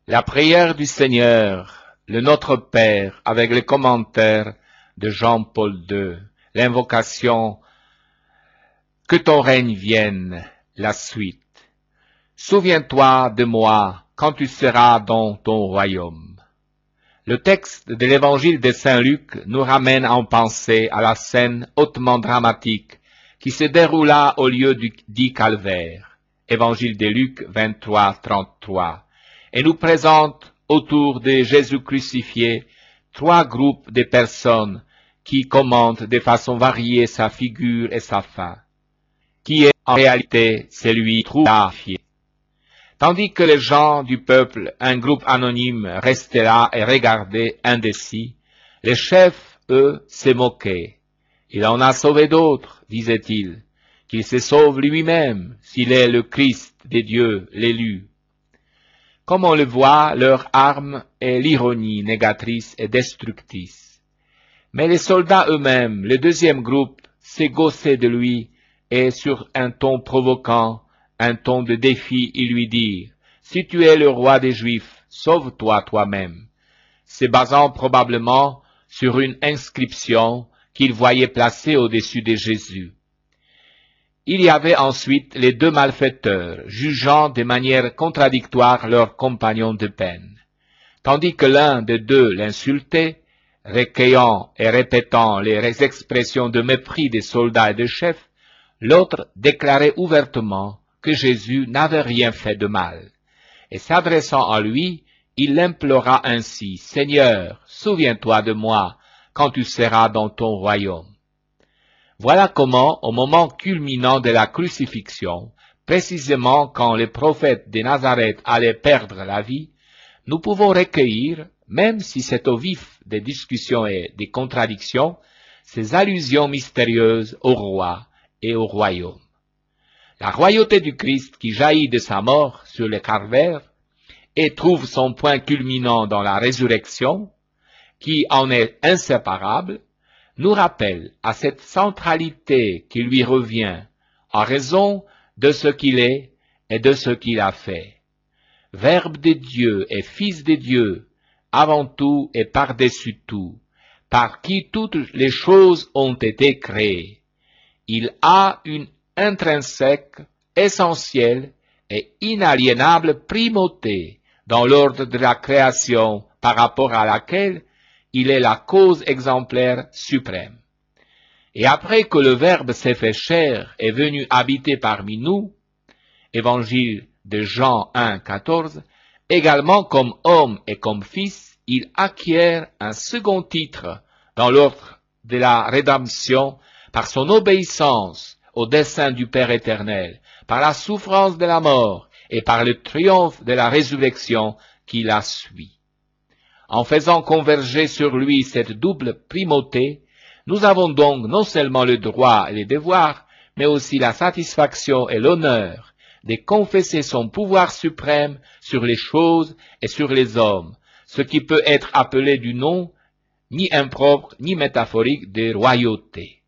La prière du Seigneur, le Notre Père, avec les commentaires de Jean-Paul II, l'invocation « Que ton règne vienne », la suite. Souviens-toi de moi quand tu seras dans ton royaume. Le texte de l'évangile de Saint Luc nous ramène en pensée à la scène hautement dramatique qui se déroula au lieu du dit calvaire, évangile de Luc 23, 33, et nous présente autour de Jésus crucifié trois groupes de personnes qui commentent de façon variée sa figure et sa fin, qui est en réalité celui crucifié. Tandis que les gens du peuple, un groupe anonyme, restaient là et regardaient indécis, les chefs, eux, se moquaient. Il en a sauvé d'autres, disait-il, qu'il se sauve lui-même s'il est le Christ des dieux, l'élu. Comme on le voit, leur arme est l'ironie négatrice et destructrice. Mais les soldats eux-mêmes, le deuxième groupe, s'égossaient de lui et sur un ton provoquant, un ton de défi, ils lui dirent « Si tu es le roi des Juifs, sauve-toi toi-même », se basant probablement sur une inscription qu'ils voyaient placée au-dessus de Jésus. Il y avait ensuite les deux malfaiteurs, jugeant de manière contradictoire leurs compagnons de peine. Tandis que l'un des deux l'insultait, recueillant et répétant les expressions de mépris des soldats et des chefs, l'autre déclarait ouvertement que Jésus n'avait rien fait de mal. Et s'adressant à lui, il l'implora ainsi, « Seigneur, souviens-toi de moi quand tu seras dans ton royaume. » Voilà comment, au moment culminant de la crucifixion, précisément quand les prophètes de Nazareth allaient perdre la vie, nous pouvons recueillir, même si c'est au vif des discussions et des contradictions, ces allusions mystérieuses au roi et au royaume. La royauté du Christ qui jaillit de sa mort sur le calvaire et trouve son point culminant dans la résurrection, qui en est inséparable, nous rappelle à cette centralité qui lui revient en raison de ce qu'il est et de ce qu'il a fait. Verbe de Dieu et Fils de Dieu, avant tout et par-dessus tout, par qui toutes les choses ont été créées. Il a une intrinsèque, essentielle et inaliénable primauté dans l'ordre de la création par rapport à laquelle il est la cause exemplaire suprême. Et après que le Verbe s'est fait chair et venu habiter parmi nous, évangile de Jean 1, 14, également comme homme et comme fils, il acquiert un second titre dans l'ordre de la rédemption par son obéissance au dessein du Père éternel, par la souffrance de la mort et par le triomphe de la résurrection qui la suit. En faisant converger sur lui cette double primauté, nous avons donc non seulement le droit et les devoirs, mais aussi la satisfaction et l'honneur de confesser son pouvoir suprême sur les choses et sur les hommes, ce qui peut être appelé du nom ni impropre ni métaphorique de royauté.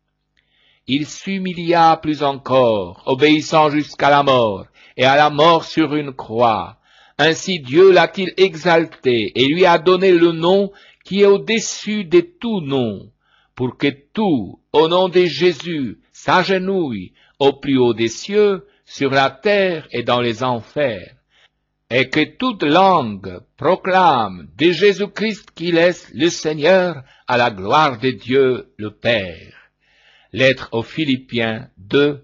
Il s'humilia plus encore, obéissant jusqu'à la mort, et à la mort sur une croix. Ainsi Dieu l'a-t-il exalté et lui a donné le nom qui est au-dessus de tout nom, pour que tout, au nom de Jésus, s'agenouille au plus haut des cieux, sur la terre et dans les enfers, et que toute langue proclame de Jésus-Christ qu'il est le Seigneur à la gloire de Dieu le Père. Lettre aux Philippiens 2,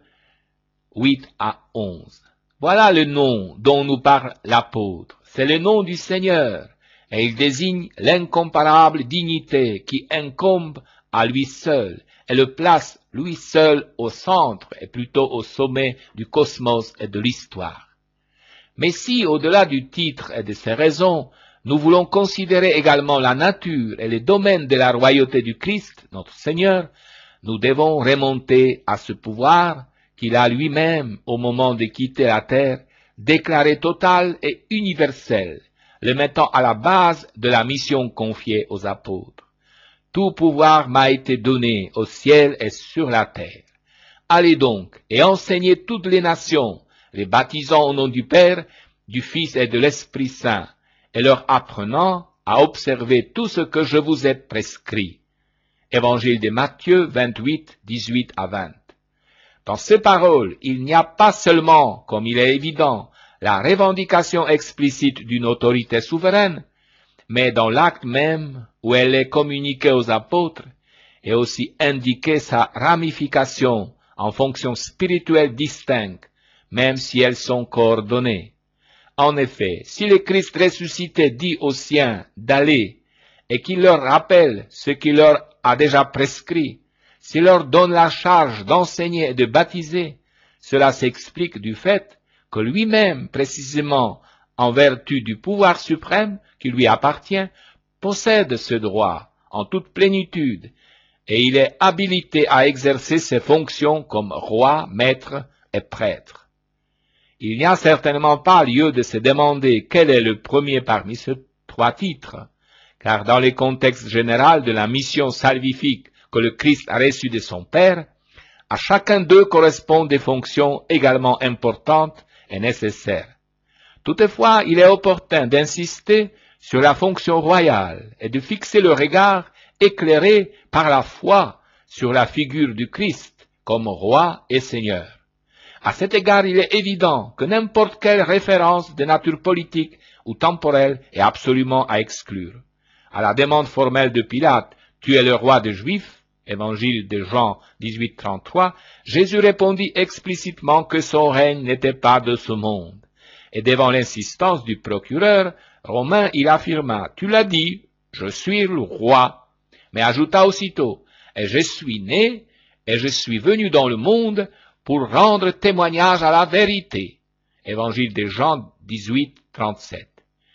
8 à 11. Voilà le nom dont nous parle l'apôtre. C'est le nom du Seigneur, et il désigne l'incomparable dignité qui incombe à lui seul, et le place lui seul au centre, et plutôt au sommet du cosmos et de l'histoire. Mais si, au-delà du titre et de ses raisons, nous voulons considérer également la nature et les domaines de la royauté du Christ, notre Seigneur, nous devons remonter à ce pouvoir qu'il a lui-même, au moment de quitter la terre, déclaré total et universel, le mettant à la base de la mission confiée aux apôtres. Tout pouvoir m'a été donné au ciel et sur la terre. Allez donc et enseignez toutes les nations, les baptisant au nom du Père, du Fils et de l'Esprit Saint, et leur apprenant à observer tout ce que je vous ai prescrit. Évangile de Matthieu 28, 18 à 20. Dans ces paroles, il n'y a pas seulement, comme il est évident, la revendication explicite d'une autorité souveraine, mais dans l'acte même où elle est communiquée aux apôtres, est aussi indiquée sa ramification en fonctions spirituelles distinctes, même si elles sont coordonnées. En effet, si le Christ ressuscité dit aux siens d'aller et qu'il leur rappelle ce qu'il leur a déjà prescrit, s'il leur donne la charge d'enseigner et de baptiser, cela s'explique du fait que lui-même, précisément en vertu du pouvoir suprême qui lui appartient, possède ce droit en toute plénitude, et il est habilité à exercer ses fonctions comme roi, maître et prêtre. Il n'y a certainement pas lieu de se demander quel est le premier parmi ces trois titres, car dans le contexte général de la mission salvifique que le Christ a reçue de son Père, à chacun d'eux correspondent des fonctions également importantes et nécessaires. Toutefois, il est opportun d'insister sur la fonction royale et de fixer le regard éclairé par la foi sur la figure du Christ comme roi et seigneur. À cet égard, il est évident que n'importe quelle référence de nature politique ou temporelle est absolument à exclure. À la demande formelle de Pilate, « Tu es le roi des Juifs », Évangile de Jean 18, 33, Jésus répondit explicitement que son règne n'était pas de ce monde. Et devant l'insistance du procureur romain, il affirma « Tu l'as dit, je suis le roi », mais ajouta aussitôt « Et je suis né, et je suis venu dans le monde pour rendre témoignage à la vérité ». Évangile de Jean 18, 37.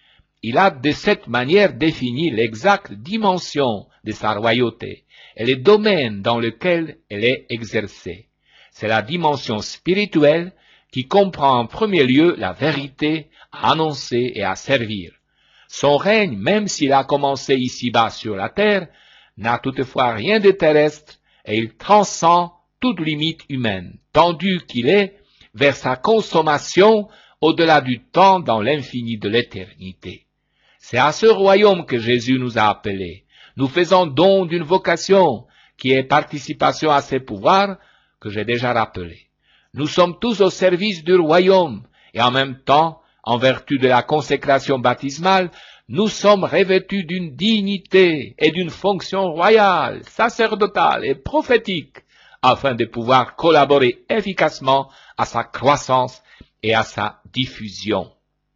Il a de cette manière défini l'exacte dimension de sa royauté et les domaines dans lesquels elle est exercée. C'est la dimension spirituelle qui comprend en premier lieu la vérité à annoncer et à servir. Son règne, même s'il a commencé ici-bas sur la terre, n'a toutefois rien de terrestre et il transcend toute limite humaine, tendu qu'il est vers sa consommation au-delà du temps dans l'infini de l'éternité. C'est à ce royaume que Jésus nous a appelés. Nous faisons don d'une vocation qui est participation à ses pouvoirs que j'ai déjà rappelés. Nous sommes tous au service du royaume et en même temps, en vertu de la consécration baptismale, nous sommes revêtus d'une dignité et d'une fonction royale, sacerdotale et prophétique afin de pouvoir collaborer efficacement à sa croissance et à sa diffusion.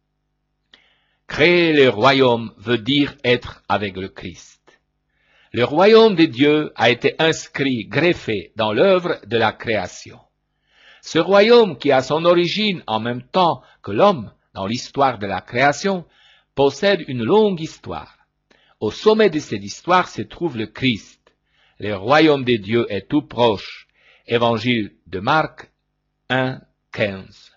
Créer le royaume veut dire être avec le Christ. Le royaume de Dieu a été inscrit, greffé dans l'œuvre de la création. Ce royaume qui a son origine en même temps que l'homme dans l'histoire de la création, possède une longue histoire. Au sommet de cette histoire se trouve le Christ. Le royaume de Dieu est tout proche. Évangile de Marc 1, 15.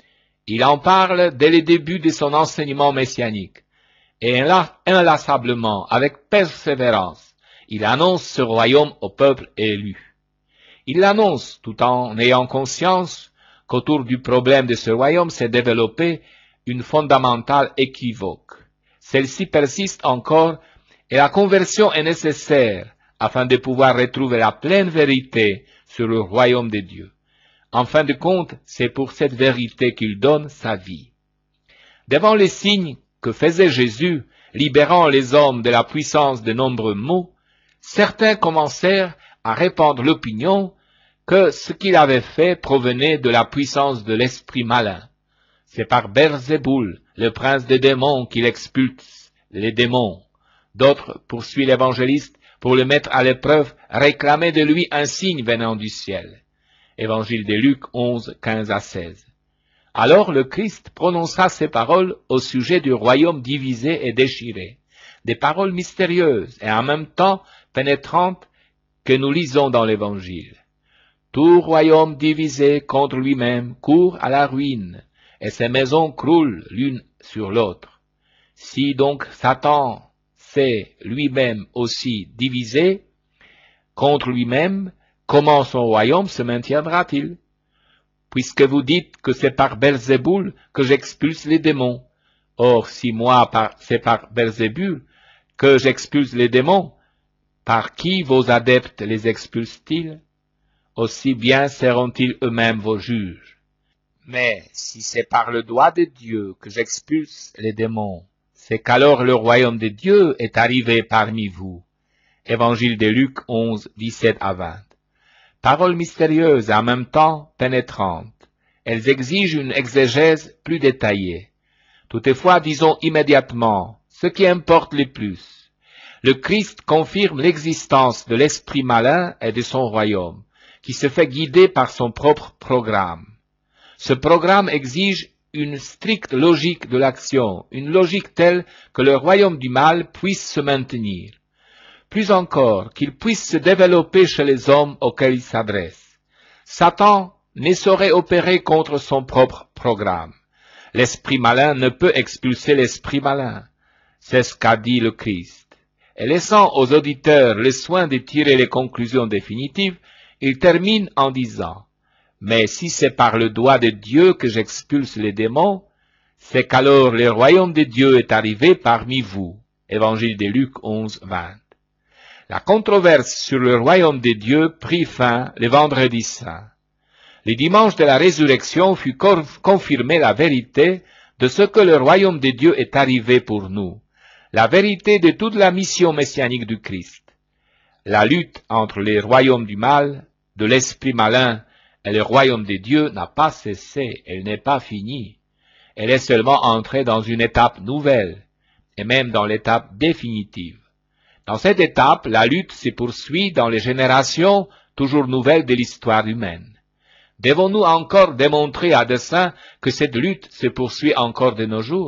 Il en parle dès le début de son enseignement messianique, et inlassablement, avec persévérance, il annonce ce royaume au peuple élu. Il l'annonce tout en ayant conscience qu'autour du problème de ce royaume s'est développée une fondamentale équivoque. Celle-ci persiste encore et la conversion est nécessaire afin de pouvoir retrouver la pleine vérité sur le royaume de Dieu. En fin de compte, c'est pour cette vérité qu'il donne sa vie. Devant les signes que faisait Jésus, libérant les hommes de la puissance de nombreux maux, certains commencèrent à répandre l'opinion que ce qu'il avait fait provenait de la puissance de l'esprit malin. C'est par Belzéboul, le prince des démons, qu'il expulse les démons. D'autres, poursuit l'évangéliste, pour le mettre à l'épreuve, réclamaient de lui un signe venant du ciel. Évangile de Luc 11, 15 à 16. Alors le Christ prononça ces paroles au sujet du royaume divisé et déchiré, des paroles mystérieuses et en même temps pénétrantes que nous lisons dans l'Évangile. Tout royaume divisé contre lui-même court à la ruine, et ses maisons croulent l'une sur l'autre. Si donc Satan s'est lui-même aussi divisé contre lui-même, comment son royaume se maintiendra-t-il? Puisque vous dites que c'est par Belzéboul que j'expulse les démons, Or, si moi, c'est par Belzébul que j'expulse les démons, par qui vos adeptes les expulsent-ils? Aussi bien seront-ils eux-mêmes vos juges. Mais si c'est par le doigt de Dieu que j'expulse les démons, c'est qu'alors le royaume de Dieu est arrivé parmi vous. Évangile de Luc 11, 17 à 20. Paroles mystérieuses et en même temps pénétrantes. Elles exigent une exégèse plus détaillée. Toutefois, disons immédiatement ce qui importe le plus. Le Christ confirme l'existence de l'esprit malin et de son royaume, qui se fait guider par son propre programme. Ce programme exige une stricte logique de l'action, une logique telle que le royaume du mal puisse se maintenir. Plus encore, qu'il puisse se développer chez les hommes auxquels il s'adresse. Satan ne saurait opérer contre son propre programme. L'esprit malin ne peut expulser l'esprit malin. C'est ce qu'a dit le Christ. Et laissant aux auditeurs le soin de tirer les conclusions définitives, il termine en disant « Mais si c'est par le doigt de Dieu que j'expulse les démons, c'est qu'alors le royaume de Dieu est arrivé parmi vous. » Évangile de Luc 11, 20. La controverse sur le royaume de Dieu prit fin le vendredi saint. Le dimanche de la résurrection fut confirmée la vérité de ce que le royaume de Dieu est arrivé pour nous, la vérité de toute la mission messianique du Christ. La lutte entre les royaumes du mal, de l'esprit malin et le royaume de Dieu n'a pas cessé, elle n'est pas finie. Elle est seulement entrée dans une étape nouvelle, et même dans l'étape définitive. Dans cette étape, la lutte se poursuit dans les générations toujours nouvelles de l'histoire humaine. Devons-nous encore démontrer à dessein que cette lutte se poursuit encore de nos jours?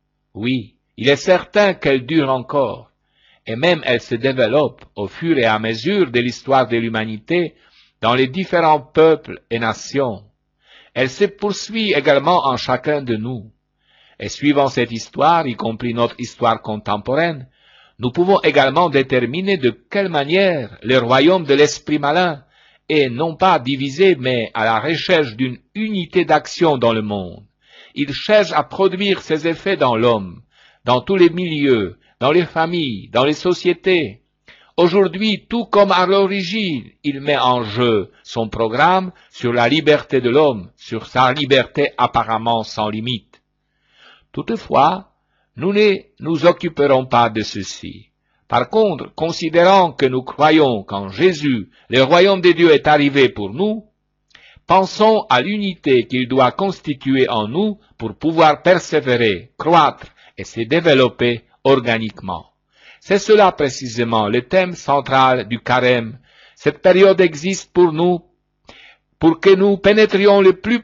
Oui, il est certain qu'elle dure encore, et même elle se développe au fur et à mesure de l'histoire de l'humanité dans les différents peuples et nations. Elle se poursuit également en chacun de nous. Et suivant cette histoire, y compris notre histoire contemporaine, nous pouvons également déterminer de quelle manière le royaume de l'esprit malin est non pas divisé, mais à la recherche d'une unité d'action dans le monde. Il cherche à produire ses effets dans l'homme, dans tous les milieux, dans les familles, dans les sociétés. Aujourd'hui, tout comme à l'origine, il met en jeu son programme sur la liberté de l'homme, sur sa liberté apparemment sans limite. Toutefois, nous ne nous occuperons pas de ceci. Par contre, considérant que nous croyons qu'en Jésus, le royaume de Dieu est arrivé pour nous, pensons à l'unité qu'il doit constituer en nous pour pouvoir persévérer, croître et se développer organiquement. C'est cela précisément le thème central du carême. Cette période existe pour nous, pour que nous pénétrions le plus